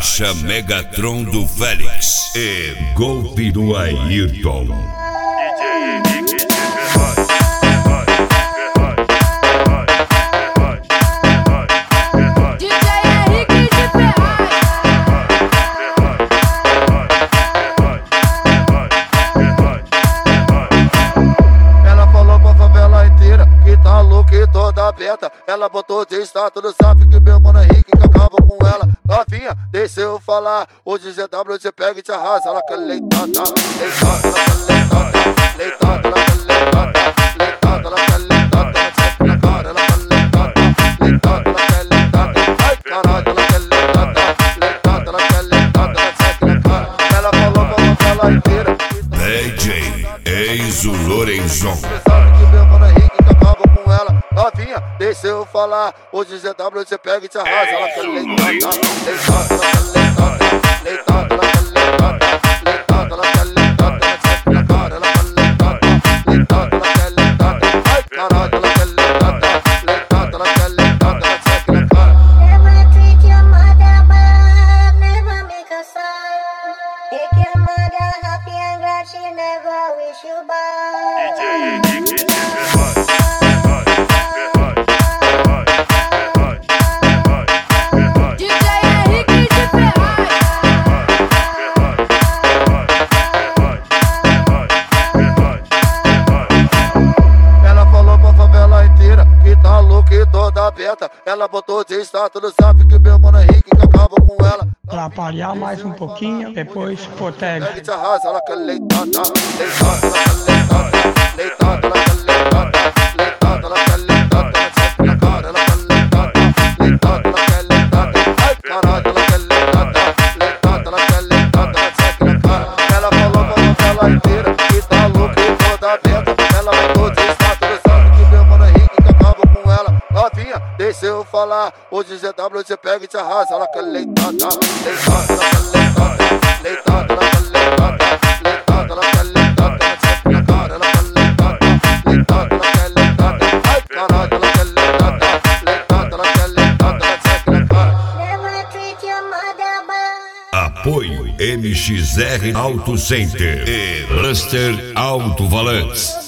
Caixa Megatron do Félix e golpe do Ayrton. Ela falou pra favela inteira que tá louca e toda aberta. Ela botou de status no zap que meu mano é rico que acaba com ela. Novinha, deixa eu falar. Hoje GW você pega e te arrasa. Ela quer leitada, leitada, ela quer leitada, leitada, ela quer leitada, leitada, ela quer leitada, ela segue na cara, ela quer leitada, leitada, ela quer leitada, ai caralho, ela quer leitada, leitada, ela quer leitada, ela segue na cara. Ela falou pra favela inteira. DJ Enzo Lorenzon. Que meu mano é rico que acaba com ela. Novinha, deixa eu falar. Hoje GW você pega e te arrasa. Ela quer leitada, leitada, ela quer leitada, leitada, ela quer leitada, leitada, ela quer leitada, ela segue na cara, ela quer leitada, leitada, ela quer leitada, ai caralho, ela quer leitada, leitada, ela quer leitada, ela segue na cara. Never treat your mother bad, never make her sad. Make your mother happy and glad, she never wish you bad. Ela falou pra favela inteira que tá louca e toda aberta. Ela botou de status no zap que meu mano é rico que acaba com ela. Atrapalhar mais um pouquinho, depois protege. Pega e te arrasa, ela quer leitada, leitada, ela quer leitada, leitada, ela quer leitada, leitada, ela quer leitada, ela segue na cara, ela quer leitada, leitada, ela quer leitada, ai caralho, ela quer leitada, leitada, ela quer leitada, ela segue na cara. Ela falou pra favela inteira que tá louca e toda aberta. Ela botou de status no zap que meu mano é rico que acaba com ela. Novinha, deixa eu falar. Hoje GW você pega e te arrasa. Ela quer leitada, leitada, ela quer leitada, leitada, ela quer leitada, leitada, ela quer leitada, ela segue na cara, ela quer leitada, leitada, ela quer leitada, ai caralho, ela quer leitada, leitada, ela quer leitada, ela segue na cara. Never treat your mother bad. Apoio NXR Auto Center e Luster Alto Volantes.